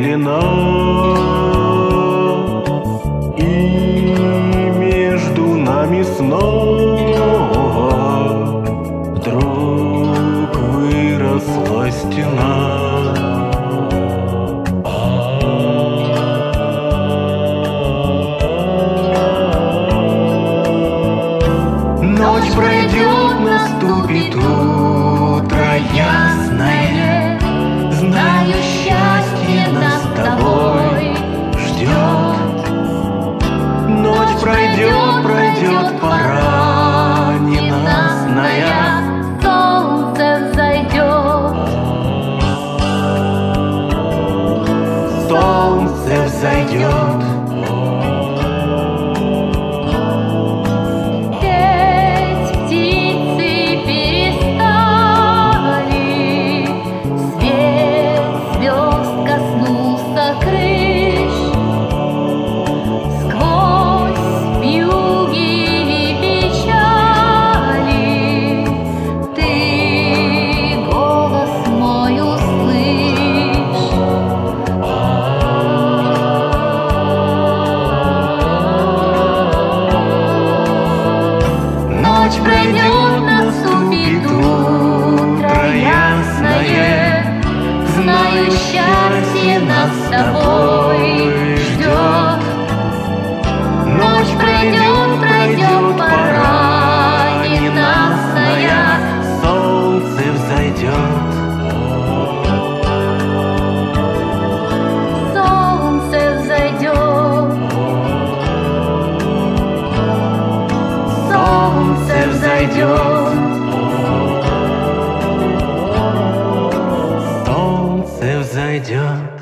пелена, и между нами снова вдруг выросла стена. Ночь пройдет, наступит утро ясное, знаю, счастье нас с тобой ждет. Ночь пройдет, пройдет пора ненастная, солнце взойдет. Солнце взойдет. Ночь пройдет, наступит утро ясное, знаю, счастье нас с тобой ждет. Ночь пройдет, пройдет пора ненастная, солнце взойдет. Солнце взойдет. Солнце взойдет. Солнце взойдет.